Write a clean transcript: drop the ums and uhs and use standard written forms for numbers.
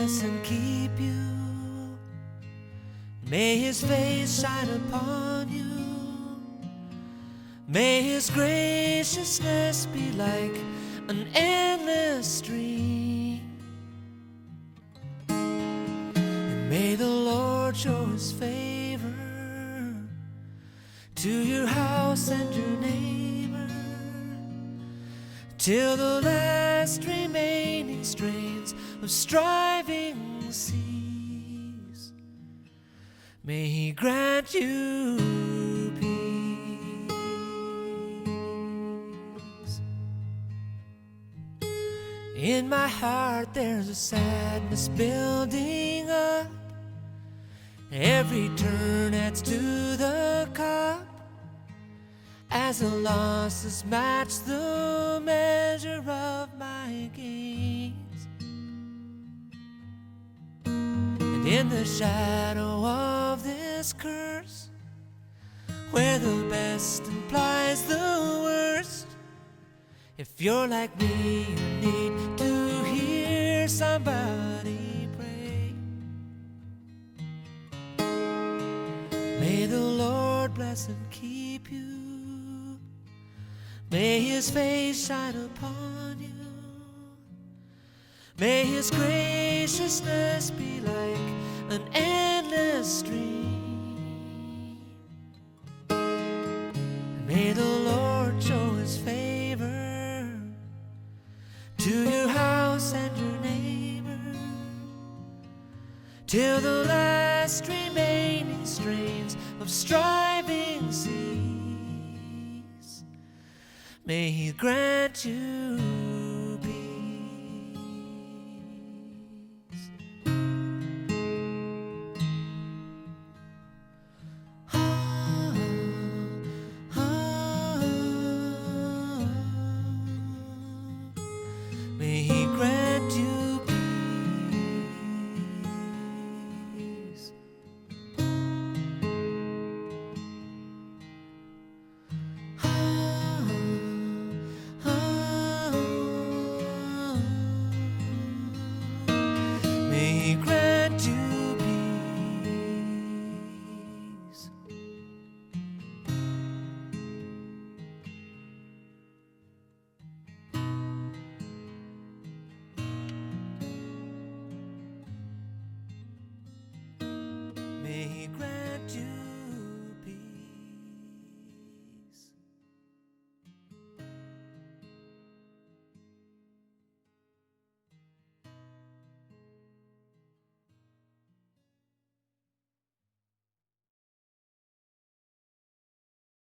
bless and keep you. May His face shine upon you. May His graciousness be like an endless stream. And may the Lord show His favor to your house and your neighbor, till the last remaining strains of striving cease. May He grant you peace. In my heart there's a sadness building up. Every turn adds to the cup, as the losses match the measure of my gains. And in the shadow of this curse, where the best implies the worst, if you're like me, you need to hear somebody pray. May the Lord bless and keep you. May His face shine upon you. May His graciousness be like an endless stream. May the Lord show His favor to your house and your neighbor, till the last remaining strains of striving cease. May He grant you